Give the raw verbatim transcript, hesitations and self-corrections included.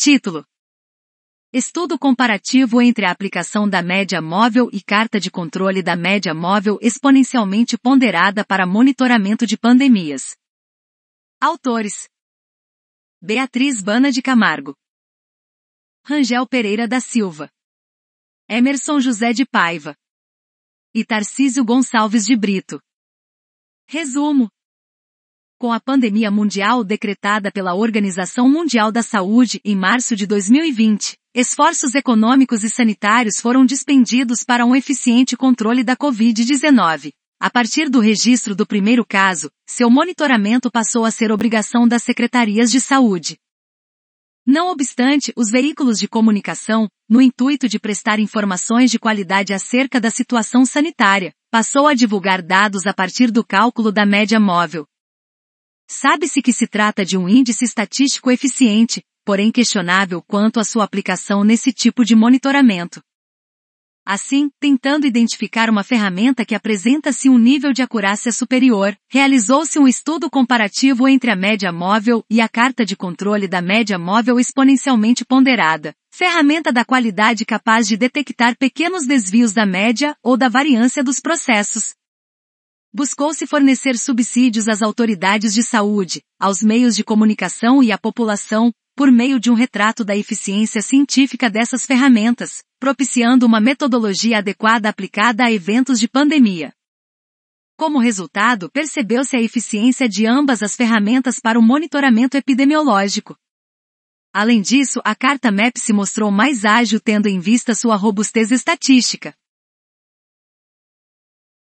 Título: Estudo comparativo entre a aplicação da média móvel e carta de controle da média móvel exponencialmente ponderada para monitoramento de pandemias. Autores: Beatriz Bana de Camargo, Rangel Pereira da Silva, Emerson José de Paiva e Tarcísio Gonçalves de Brito. Resumo: com a pandemia mundial decretada pela Organização Mundial da Saúde em março de dois mil e vinte, esforços econômicos e sanitários foram dispendidos para um eficiente controle da covid dezenove. A partir do registro do primeiro caso, seu monitoramento passou a ser obrigação das secretarias de saúde. Não obstante, os veículos de comunicação, no intuito de prestar informações de qualidade acerca da situação sanitária, passou a divulgar dados a partir do cálculo da média móvel. Sabe-se que se trata de um índice estatístico eficiente, porém questionável quanto à sua aplicação nesse tipo de monitoramento. Assim, tentando identificar uma ferramenta que apresenta-se um nível de acurácia superior, realizou-se um estudo comparativo entre a média móvel e a carta de controle da média móvel exponencialmente ponderada, ferramenta da qualidade capaz de detectar pequenos desvios da média ou da variância dos processos. Buscou-se fornecer subsídios às autoridades de saúde, aos meios de comunicação e à população, por meio de um retrato da eficiência científica dessas ferramentas, propiciando uma metodologia adequada aplicada a eventos de pandemia. Como resultado, percebeu-se a eficiência de ambas as ferramentas para o monitoramento epidemiológico. Além disso, a carta M E P se mostrou mais ágil tendo em vista sua robustez estatística,